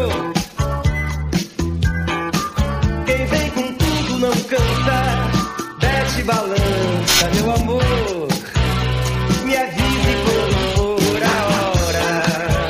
mostrou. Quem vem com tudo não canta, desce balança, meu amor. Me avise quando for a hora.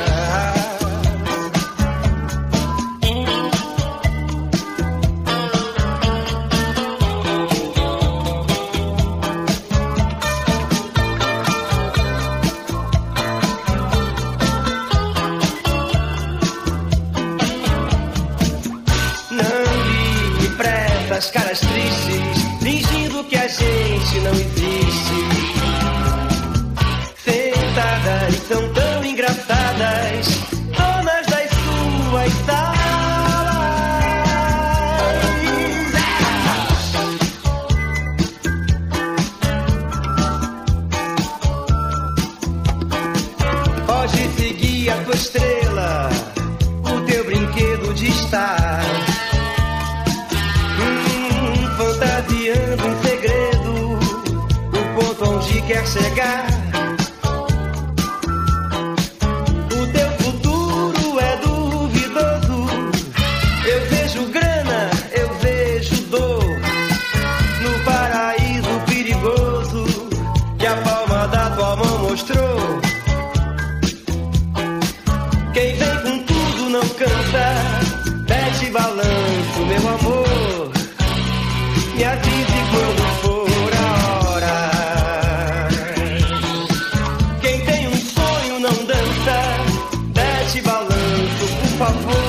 As caras tristes, fingindo que a gente não existe. Sentadas, são tão engraçadas, donas das suas salas. Pode seguir a tua estrela, o teu brinquedo de estar. Fantasiando em segredo o ponto onde quer chegar. O teu futuro é duvidoso. Eu vejo grana, eu vejo dor no paraíso perigoso que a palma da tua mão mostrou. Quem vem com tudo não canta, desce balanço, meu amor. Me avise quando for a hora. Quem tem um sonho não dança, desce balanço, por favor.